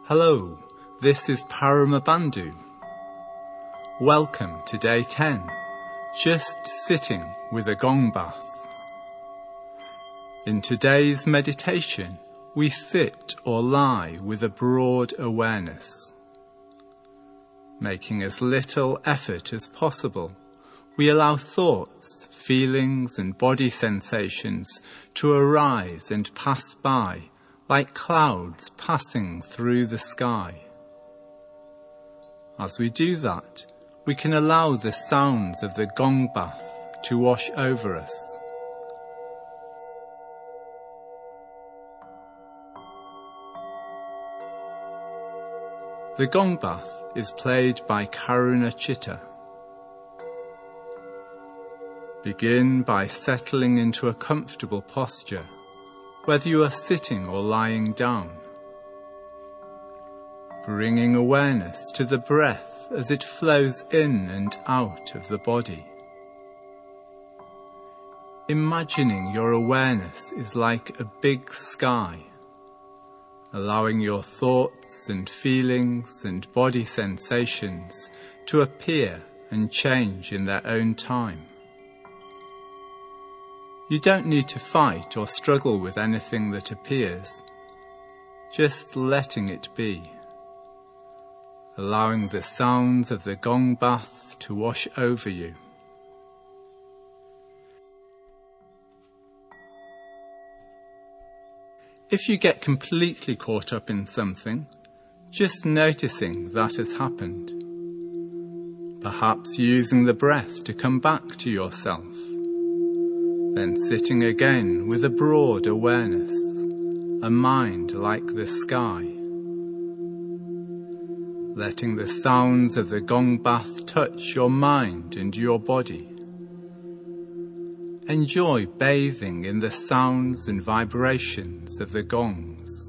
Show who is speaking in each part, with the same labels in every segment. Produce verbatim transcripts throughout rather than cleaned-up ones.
Speaker 1: Hello, this is Paramabandhu. Welcome to day ten, just sitting with a gong bath. In today's meditation, we sit or lie with a broad awareness. Making as little effort as possible, we allow thoughts, feelings and body sensations to arise and pass by like clouds passing through the sky. As we do that, we can allow the sounds of the gong bath to wash over us. The gong bath is played by Karuna Chitta. Begin by settling into a comfortable posture, whether you are sitting or lying down. Bringing awareness to the breath as it flows in and out of the body. Imagining your awareness is like a big sky, allowing your thoughts and feelings and body sensations to appear and change in their own time. You don't need to fight or struggle with anything that appears, just letting it be. Allowing the sounds of the gong bath to wash over you. If you get completely caught up in something, just noticing that has happened. Perhaps using the breath to come back to yourself. Then sitting again with a broad awareness, a mind like the sky. Letting the sounds of the gong bath touch your mind and your body. Enjoy bathing in the sounds and vibrations of the gongs.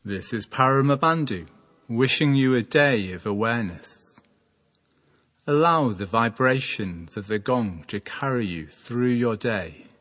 Speaker 1: This is Paramabandhu, wishing you a day of awareness. Allow the vibrations of the gong to carry you through your day.